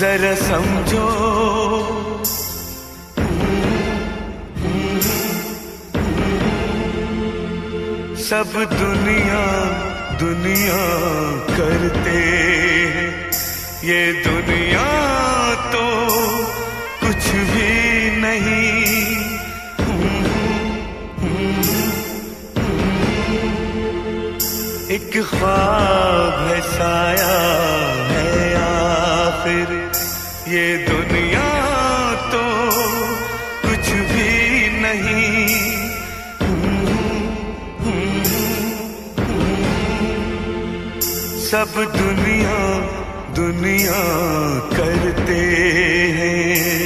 जरा समझो। सब दुनिया दुनिया करते हैं, ये दुनिया तो कुछ भी नहीं। एक ख्वाब है, साया है आखिर, ये दुनिया तो कुछ भी नहीं। सब दुनिया दुनिया करते हैं।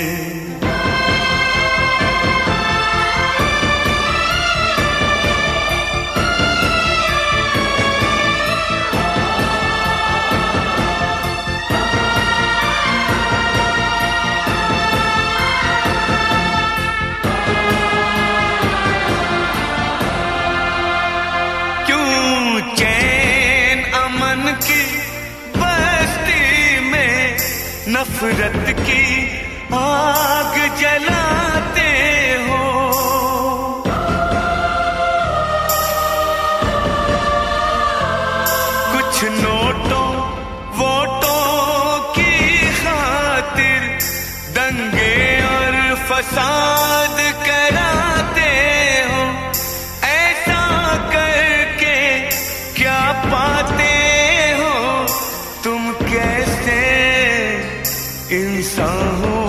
नफरत की आग जलाते हो, कुछ नोटों वोटों की खातिर दंगे और फसाद कराते हो। ऐसा करके क्या पाते हो तुम, कैसे इंसान हो।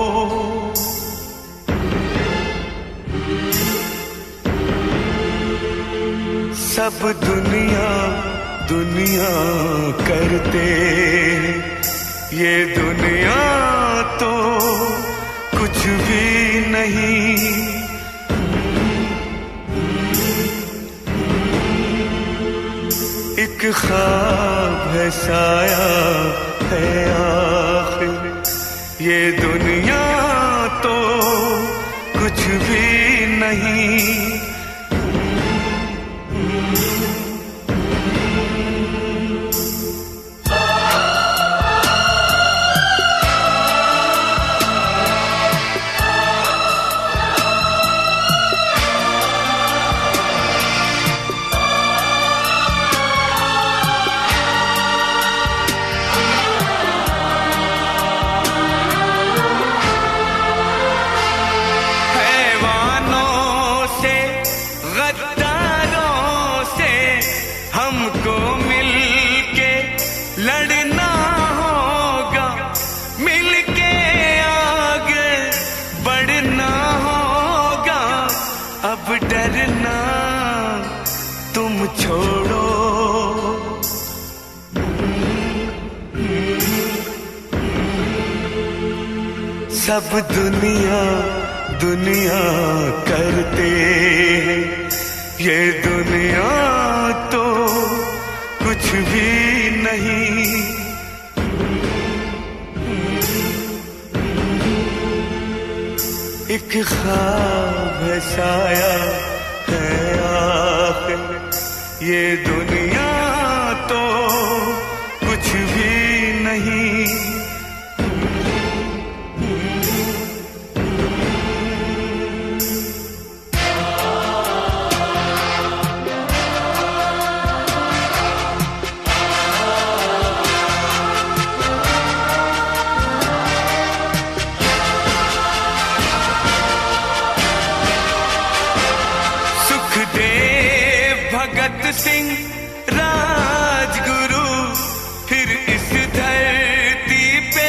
सब दुनिया दुनिया करते, ये दुनिया तो कुछ भी नहीं। एक ख्वाब है, साया है आखिर, ये दुनिया तो कुछ भी नहीं। हमको मिलके लड़ना होगा, मिलके आगे बढ़ना होगा। अब डरना तुम छोड़ो, सब दुनिया दुनिया करते हैं, ये दुनिया तो कुछ भी नहीं। एक ख्वाब है, साया है आखिर, ये दुनिया तो कुछ भी नहीं। भगत सिंह राजगुरु फिर इस धरती पे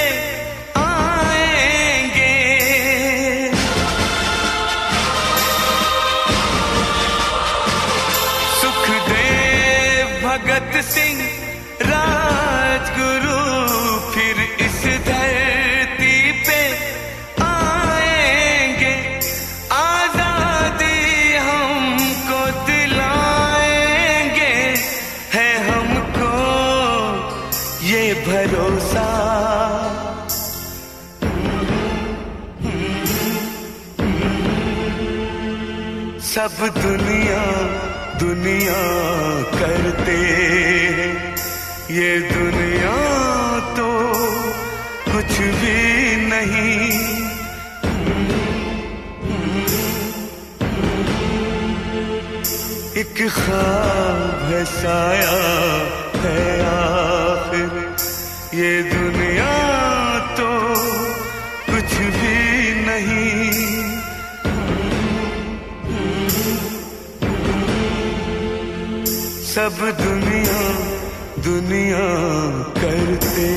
आएंगे। सुखदेव भगत सिंह राजगुरु फिर इस धरती पे आएंगे। आजादी हमको ये भरोसा, सब दुनिया दुनिया करते हैं, ये दुनिया तो कुछ कुछ भी नहीं। एक ख्वाब है, साया है आखिर, ये दुनिया तो कुछ भी नहीं। सब दुनिया दुनिया करते